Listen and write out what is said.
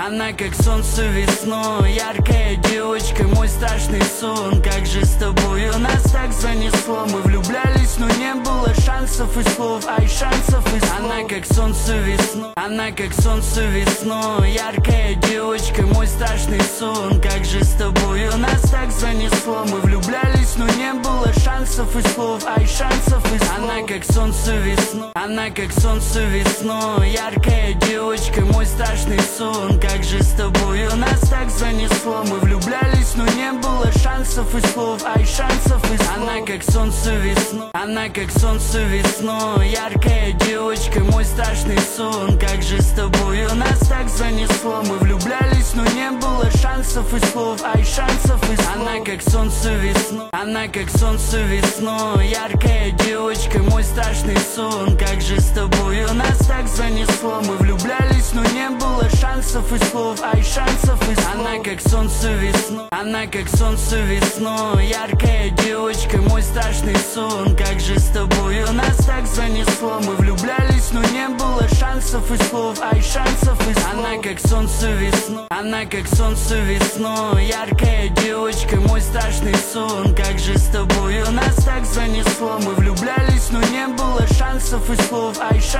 Она как солнце весной, яркая девочка, мой страшный сон. Как же с тобою нас так занесло. Мы влюблялись, но не было шансов и слов, ай, шансов и слов. Она как солнце весной, она как солнце весной, яркая девочка, мой страшный сон. Как же с тобою нас так занесло. Мы влюблялись, но не было шансов и слов, ай, шансов и слов. Она как солнце весной, она как солнце весной, яркая девочка, мой страшный сон. Как же с тобою нас так занесло. Мы влюблялись, но не было шансов и слов, ай, шансов и слов. Она как солнце весной, она как солнце весной, яркая девочка, мой страшный сон. Как же с тобою нас так занесло. Мы влюблялись, но не было шансов и слов, ай, шансов и слов. Она как солнце весной, она как солнце весной, яркая девочка, мой страшный сон. Как же с тобою нас так занесло. Мы влюблялись, но не было шансов и слов, ай, шансов и слов. Она как солнце весной, она как солнце весной, яркая девочка, мой страшный сон. Как же с тобою нас так занесло. Мы влюблялись, но не было шансов и слов, ай, шансов и слов. Она как солнце весной, она как солнце весной, яркая девочка, мой страшный сон. Как же с тобою нас так занесло. Мы влюблялись, но не было шансов и слов, ай, шансов.